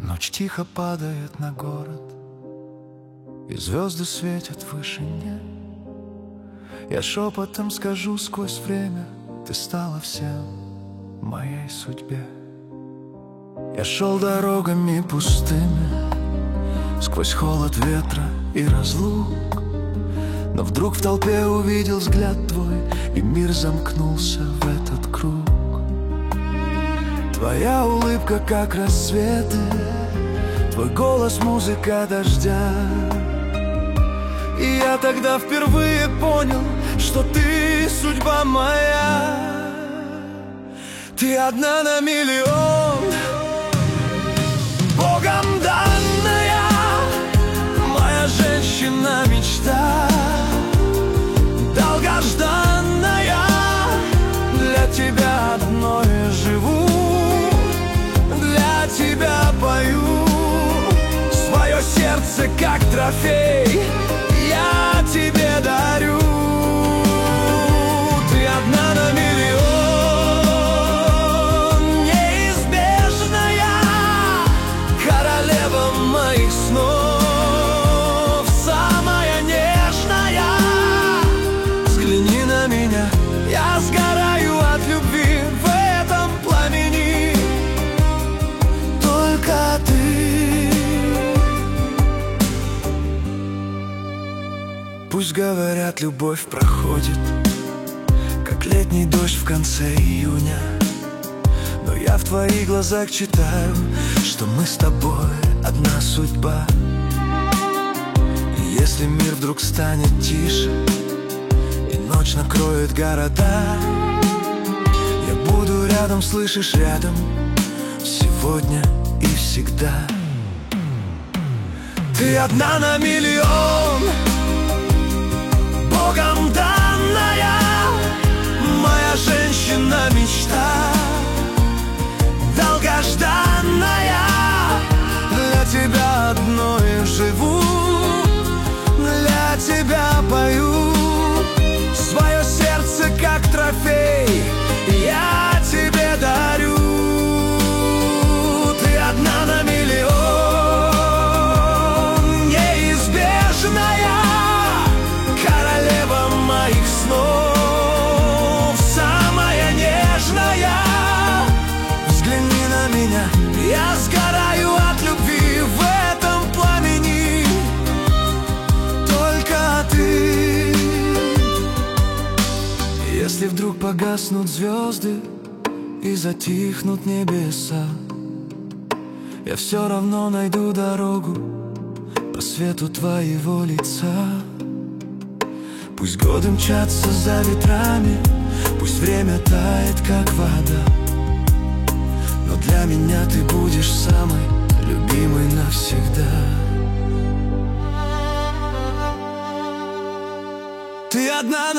Ночь тихо падает на город, и звезды светят в вышине. Я шепотом скажу сквозь время: ты стала всем в моей судьбе. Я шел дорогами пустыми, сквозь холод ветра и разлук, но вдруг в толпе увидел взгляд твой, и мир замкнулся в этот круг. Твоя улыбка как рассветы, твой голос музыка дождя. И я тогда впервые понял, что ты судьба моя. Ты одна на миллион, Богом данная, моя женщина-мечта, долгожданная. Для тебя одной живу, для тебя пою. Свое сердце как трофей я тебе дарю. Ты одна на миллион, неизбежная, королева моих снов, самая нежная. Взгляни на меня, я сгораю от любви в этом пламени. Только ты. Пусть говорят, любовь проходит, как летний дождь в конце июня, но я в твоих глазах читаю, что мы с тобой одна судьба. И если мир вдруг станет тише и ночь накроет города, я буду рядом, слышишь, рядом, сегодня и всегда. Ты одна на миллион, Богом данная, моя женщина-мечта, долгожданная. Для тебя одной живу, для тебя пою. Свое сердце как трофей я тебе дарю. Ты одна на миллион, неизбежная, королева моих снов, самая нежная. Взгляни на меня, я сгораю от любви в этом пламени. Только ты. Если вдруг погаснут звезды и затихнут небеса, я все равно найду дорогу по свету твоего лица. Пусть годы мчатся за ветрами, пусть время тает, как вода, но для меня ты будешь самой любимой навсегда. Ты одна